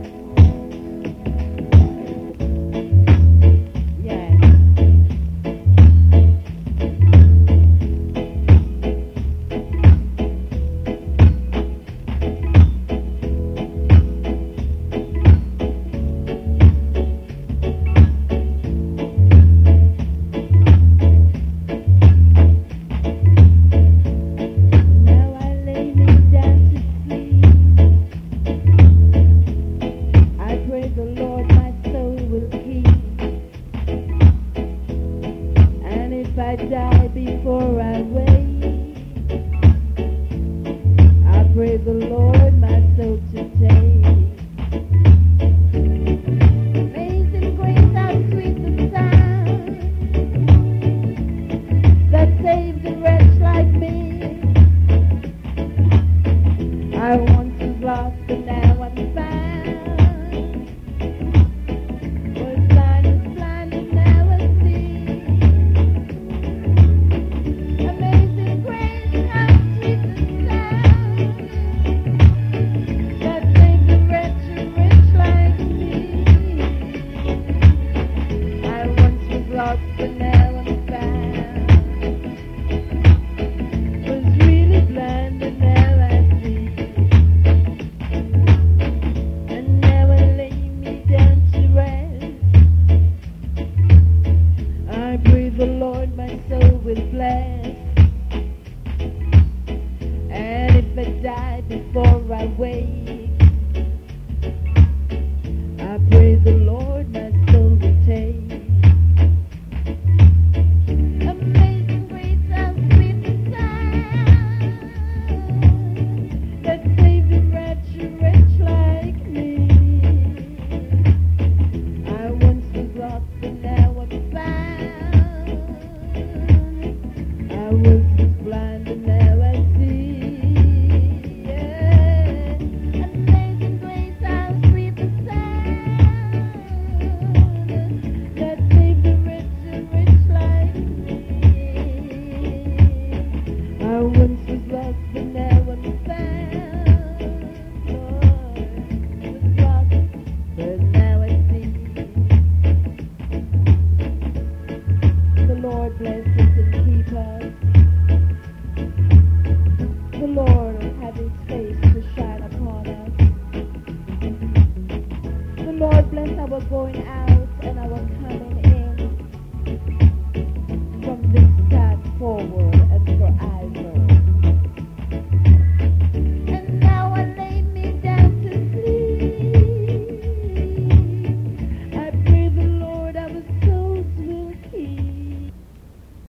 Die before I wake. I pray the Lord my soul to take. Amazing grace, how sweet the sound that saved a wretch like me. I once was lost, but now I'm found. Was blind, and now I see. Lost, but now I'm found. Was really blind, and now I see. And now I lay me down to rest. I pray the Lord my soul will bless. And if I die before I wake, I pray the Lord my soul will take. Bless us and keep us. The Lord will have his face to shine upon us. The Lord bless our going out.